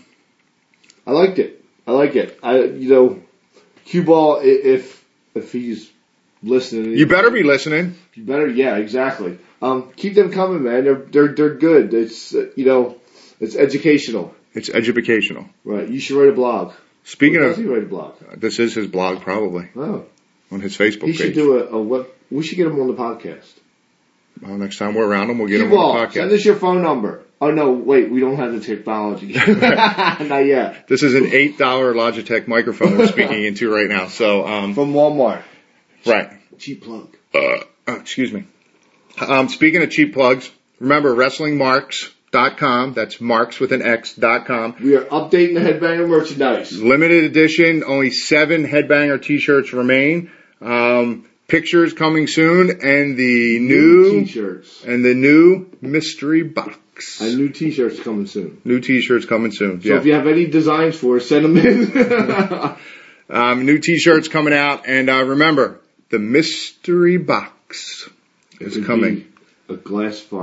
I liked it. I like it. I, you know, cue ball, i- if if he's listening. you better be listening. You better, yeah, exactly. Um, keep them coming, man. They're they're they're good. It's uh, you know, it's educational. It's educational. Right. You should write a blog. Speaking Or of, does he write a blog? this is his blog probably Oh. on his Facebook He page. should do a, a web. We should get him on the podcast. Well, next time we're around him, we'll get Cue him on ball. the podcast. Send us your phone number. Oh no, wait, we don't have the technology. Not yet. This is an eight dollar Logitech microphone we're speaking into right now. So, um, From Walmart. right. Cheap plug. Uh, oh, excuse me. Um, speaking of cheap plugs, remember wrestling marks dot com. That's marks with an X dot com. We are updating the Headbanger merchandise. Limited edition. Only seven Headbanger t-shirts remain. Um, pictures coming soon, and the new, New t-shirts. and the new mystery box. And new t-shirts coming soon. New t-shirts coming soon. So yeah. if you have any designs for us, send them in. Um, new t-shirts coming out, and uh, remember, the mystery box is It could coming. be a glass fart.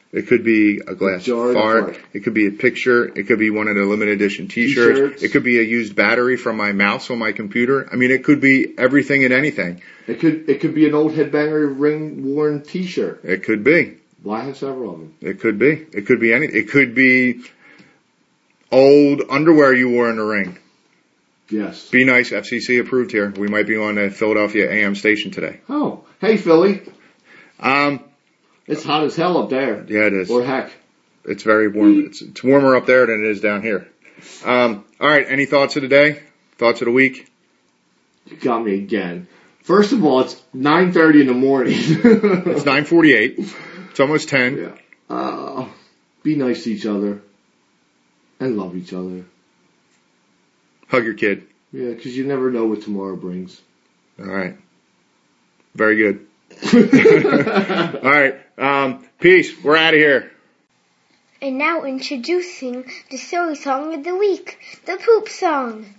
It could be a glass jar fart. fart. It could be a picture. It could be one of the limited edition t-shirts. T-shirts. It could be a used battery from my mouse on my computer. I mean, it could be everything and anything. It could it could be an old Headbanger ring worn T-shirt. It could be. Why have several of them? It could be. It could be anything. It could be old underwear you wore in the ring. Yes. Be nice. F C C approved here. We might be on a Philadelphia A M station today. Oh, hey Philly. Um, it's hot as hell up there. Yeah, it is. Or heck. It's very warm. It's it's warmer up there than it is down here. Um, all right. Any thoughts of the day? Thoughts of the week? You got me again. First of all, it's nine thirty in the morning. It's nine forty-eight. It's almost ten. Yeah. Uh, be nice to each other. And love each other. Hug your kid. Yeah, because you never know what tomorrow brings. All right. Very good. All right. Um, peace. We're out of here. And now introducing the silly song of the week, the poop song.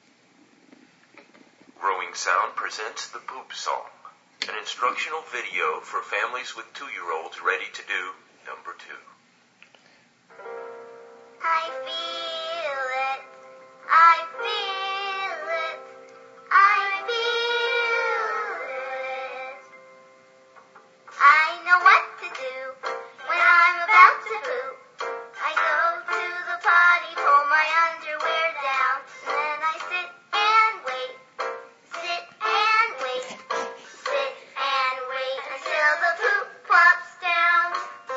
Growing Sound presents the Poop Song, an instructional video for families with two-year-olds ready to do number two. I feel it. I feel it. I feel it. I know what to do when I'm about to poop. I go to the potty, pull my underwear down, and then I sit and wait. Sit and wait. Sit and wait until the poop plops down.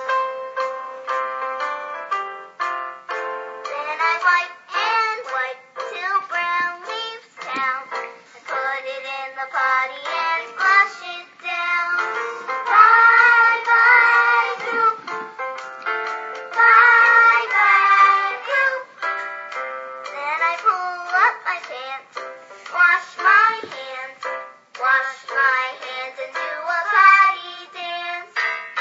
Then I wipe and wipe till brown leaves down. I put it in the potty and flush it down. Bye bye poop. Bye bye poop. Then I pull up my pants, wash my hands, wash my hands and do a potty dance.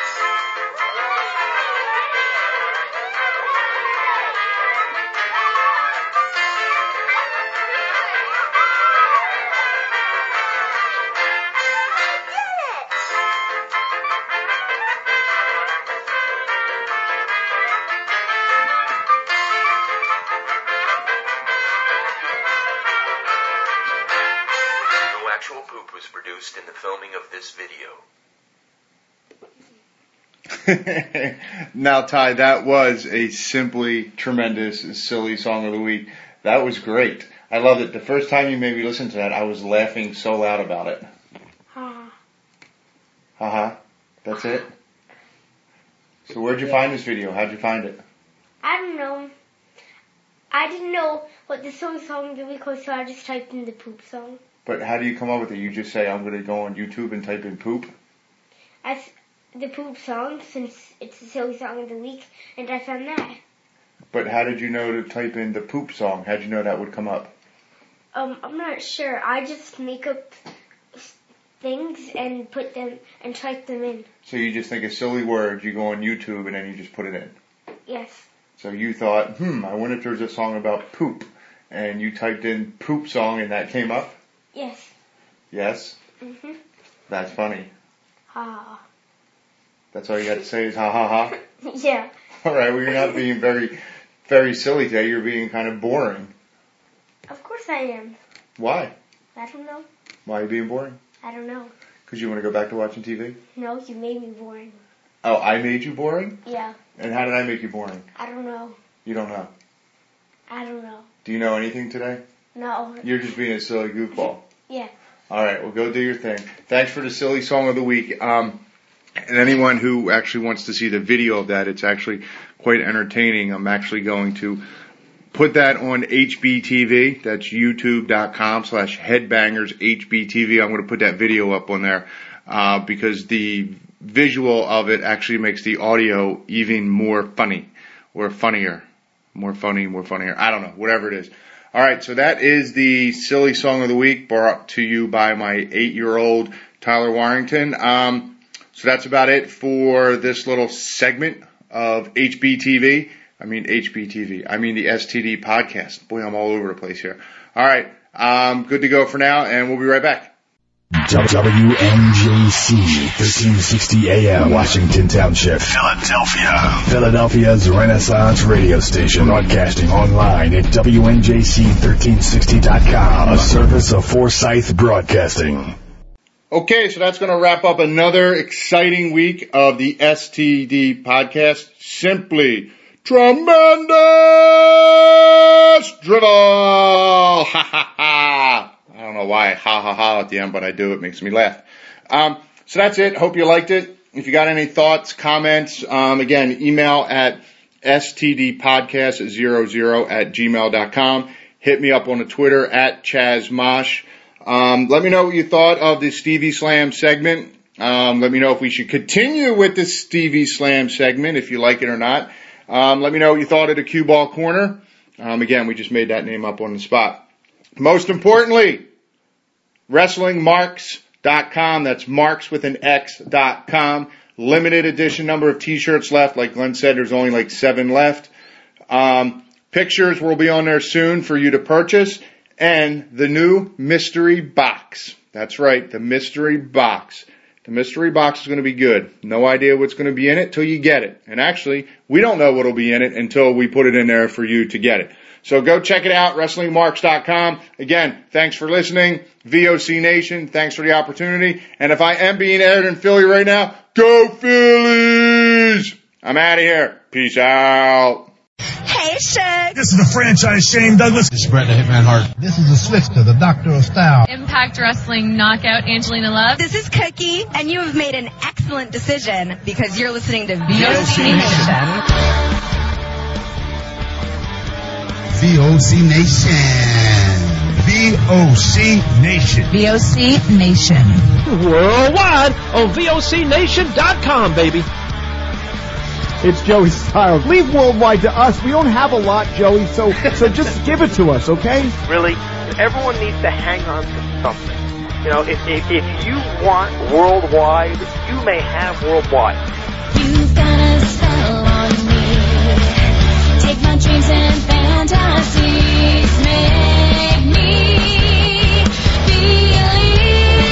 No actual poop was produced in the filming of this video. Now, Ty, that was a simply tremendous, silly song of the week. That was great. I loved it. The first time you made me listen to that, I was laughing so loud about it. Ha. Haha. That's it? So where'd you find this video? How'd you find it? I don't know. I didn't know what the silly song of the week was, so I just typed in the poop song. But how do you come up with it? You just say, I'm going to go on YouTube and type in poop? As the poop song, since it's the silly song of the week, and I found that. But how did you know to type in the poop song? How'd you know that would come up? Um, I'm not sure. I just make up things and put them and type them in. So you just think of silly words, you go on YouTube, and then you just put it in. Yes. So you thought, hmm, I wonder if there's a song about poop. And you typed in poop song and that came up? Yes. Yes? Mhm. That's funny. Ha. That's all you got to say is ha ha ha? Yeah. Alright, well you're not being very, very silly today. You're being kind of boring. Of course I am. Why? I don't know. Why are you being boring? I don't know. Because you want to go back to watching T V? No, you made me boring. Oh, I made you boring? Yeah. And how did I make you boring? I don't know. You don't know. I don't know. Do you know anything today? No. You're just being a silly goofball. Yeah. Alright, well go do your thing. Thanks for the silly song of the week. Um, and anyone who actually wants to see the video of that, it's actually quite entertaining. I'm actually going to put that on H B T V. That's youtube.com slash headbangers H B T V. I'm going to put that video up on there, uh, because the visual of it actually makes the audio even more funny or funnier. More funny, more funnier. I don't know, whatever it is. Alright, so that is the silly song of the week brought to you by my eight-year-old Tyler Warrington. Um, so that's about it for this little segment of H B T V. I mean H B T V. I mean the S T D podcast. Boy, I'm all over the place here. Alright, um, good to go for now, and we'll be right back. W N J C, thirteen sixty A M, Washington Township, Philadelphia. Philadelphia's Renaissance radio station, broadcasting online at W N J C thirteen sixty dot com, a service of Forsyth Broadcasting. Okay, so that's going to wrap up another exciting week of the S T D podcast. Simply tremendous drivel! Ha ha ha! I don't know why ha ha ha at the end, but I do. It makes me laugh. Um, so that's it. Hope you liked it. If you got any thoughts, comments, um, again, email at stdpodcast zero zero at gmail dot com. Hit me up on the Twitter at Chaz Mosh. Um, let me know what you thought of the Stevie Slam segment. Um, let me know if we should continue with the Stevie Slam segment, if you like it or not. Um, let me know what you thought of the Cue Ball Corner. Um, again, we just made that name up on the spot. Most importantly, wrestling marks dot com. That's marks with an X dot com. Limited edition number of t-shirts left. Like Glenn said, there's only like seven left. Um, pictures will be on there soon for you to purchase. And the new mystery box. That's right, the mystery box. The mystery box is going to be good. No idea what's going to be in it till you get it. And actually, we don't know what'll be in it until we put it in there for you to get it. So go check it out, wrestling marks dot com. Again, thanks for listening. V O C Nation, thanks for the opportunity. And if I am being aired in Philly right now, go Phillies! I'm out of here. Peace out. Hey, Shug. This is the franchise Shane Douglas. This is Brett the Hitman Hart. This is the Swifter, the Doctor of Style. Impact Wrestling Knockout Angelina Love. This is Cookie, and you have made an excellent decision because you're listening to V O C Nation. V O C Nation. V O C Nation. V O C Nation. Worldwide on V O C nation dot com, baby. It's Joey Styles. Leave worldwide to us. We don't have a lot, Joey, so so just give it to us, okay? Really, everyone needs to hang on to something. You know, if, if, if you want worldwide, you may have worldwide. You've got a spell on me. Take my dreams and fantasies. Make me believe.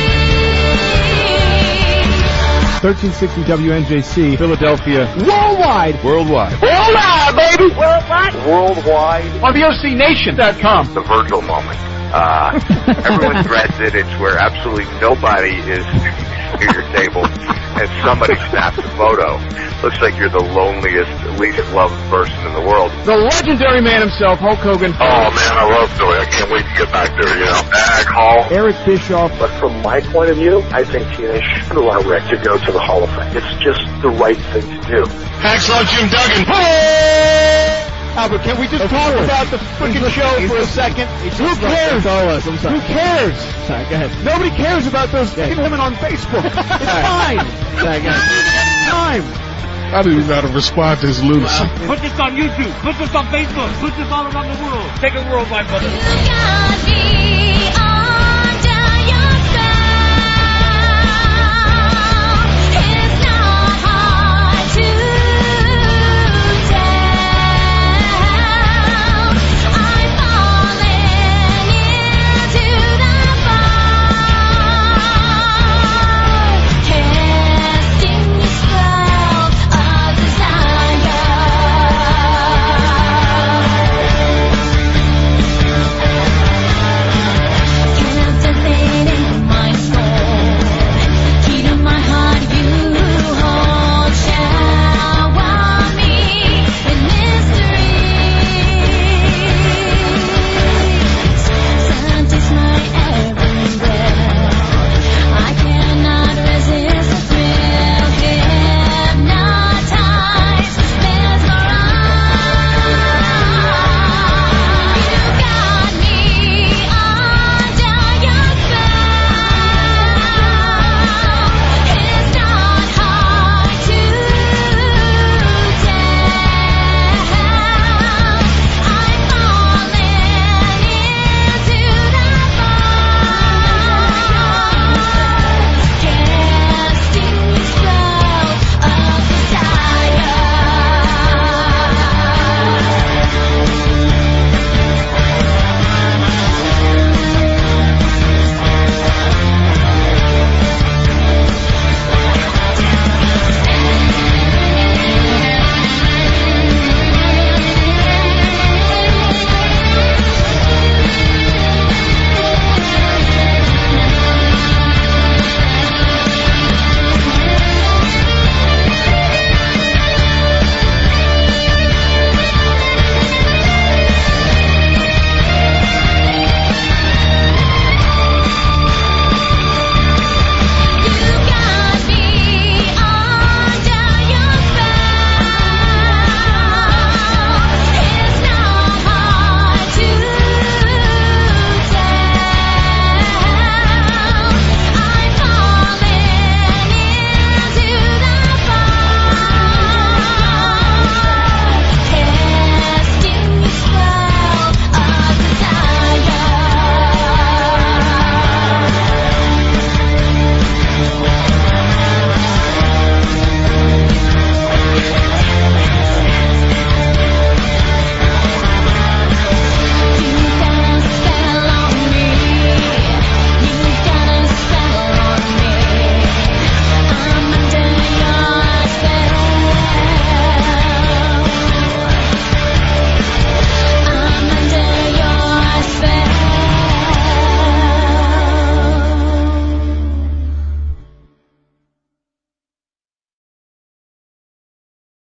thirteen sixty W N J C, Philadelphia. Worldwide! Worldwide. Worldwide, baby! Worldwide. Worldwide. On V O C Nation dot com. The Virgil moment. Uh, everyone dreads it. It's where absolutely nobody is near your table, and somebody snaps a photo. Looks like you're the loneliest, least loved person in the world. The legendary man himself, Hulk Hogan. Oh, man, I love Philly. I can't wait to get back there, you know. Ag Hall. Eric Bischoff. But from my point of view, I think T N A should allow Rick to go to the Hall of Fame. It's just the right thing to do. Hacksaw Jim Duggan. Hey! Albert, can we just of talk course. about the freaking show for a second? Who cares? Us. I'm sorry. Who cares? Sorry, go ahead. Nobody cares about those yeah. women on Facebook. It's fine. Sorry, go ahead. Time. I don't even know how to respond to his lunacy. Put this on YouTube. Put this on Facebook. Put this all around the world. Take it worldwide, brother. You got me under your